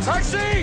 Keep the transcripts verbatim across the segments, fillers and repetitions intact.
Taxi!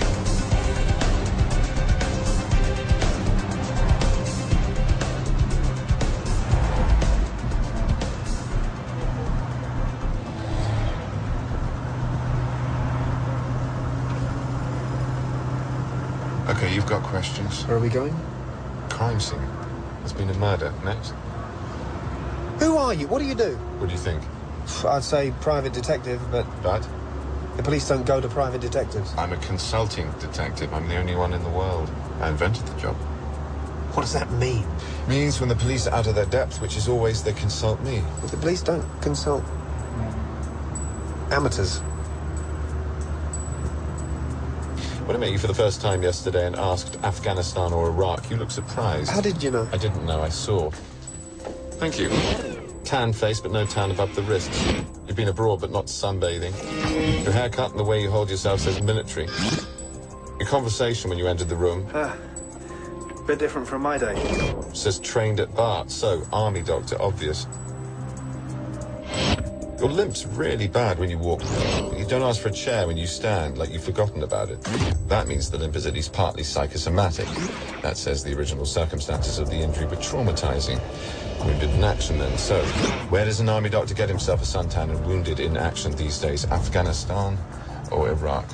Okay, you've got questions. Where are we going? Crime scene. There's been a murder. Next. Who are you? What do you do? What do you think? I'd say private detective, but But? the police don't go to private detectives. I'm a consulting detective. I'm the only one in the world. I invented the job. What does that mean? Means when the police are out of their depth, which is always they consult me. If the police don't consult amateurs. When I met you for the first time yesterday and asked Afghanistan or Iraq, you looked surprised. How did you know? I didn't know, I saw. Thank you. Tan face, but no tan above the wrists. You've been abroad, but not sunbathing. Your haircut and the way you hold yourself says military. Your conversation when you entered the room Uh, bit different from my day. says trained at Bart, so army doctor, obvious. Your limp's really bad when you walk. You don't ask for a chair when you stand, like you've forgotten about it. That means the limp is at least partly psychosomatic. That says the original circumstances of the injury were traumatizing. Wounded in action, then. So, where does an army doctor get himself a suntan and wounded in action these days? Afghanistan or Iraq?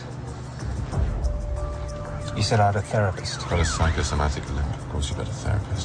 You said I had a therapist. Got a psychosomatic limp. Of course you've got a therapist.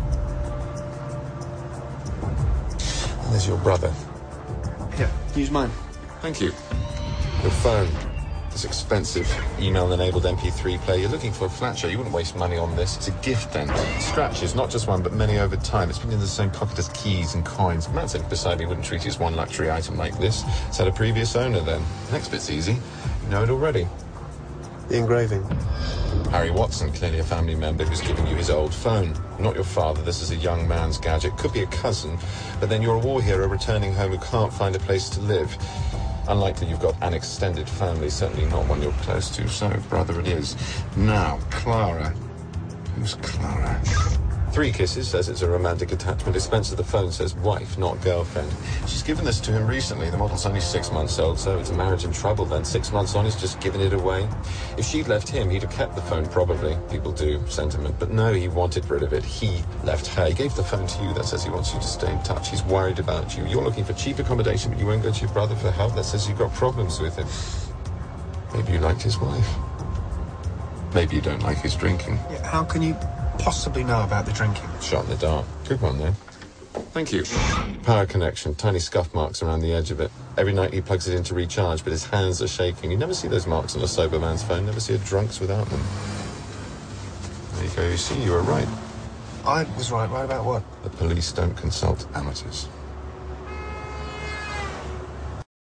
And there's your brother. Here, use mine. Thank you. Your phone. This expensive email-enabled M P three player. You're looking for a flat show. You wouldn't waste money on this. It's a gift, then. Scratches, not just one, but many over time. It's been in the same pocket as keys and coins. Matt said beside me wouldn't treat it as one luxury item like this. It's had a previous owner, then. Next bit's easy. You know it already. The engraving. Harry Watson, clearly a family member who's giving you his old phone. Not your father. This is a young man's gadget. Could be a cousin. But then you're a war hero returning home who can't find a place to live. Unlikely you've got an extended family, certainly not one you're close to, so brother it is. Now, Clara. Who's Clara? Three kisses, says it's a romantic attachment. Dispenser the phone says wife, not girlfriend. She's given this to him recently. The model's only six months old, so it's a marriage in trouble then. Six months on, he's just given it away. If she'd left him, he'd have kept the phone, probably. People do, sentiment. But no, he wanted rid of it. He left her. He gave the phone to you. That says he wants you to stay in touch. He's worried about you. You're looking for cheap accommodation, but you won't go to your brother for help. That says you've got problems with him. Maybe you liked his wife. Maybe you don't like his drinking. Yeah, how can you possibly know about the drinking? Shot in the dark. Good one, though. Thank you. Power connection. Tiny scuff marks around the edge of it. Every night he plugs it in to recharge, but his hands are shaking. You never see those marks on a sober man's phone. Never see a drunk's without them. There you go. You see, you were right. I was right. Right about what? The police don't consult amateurs.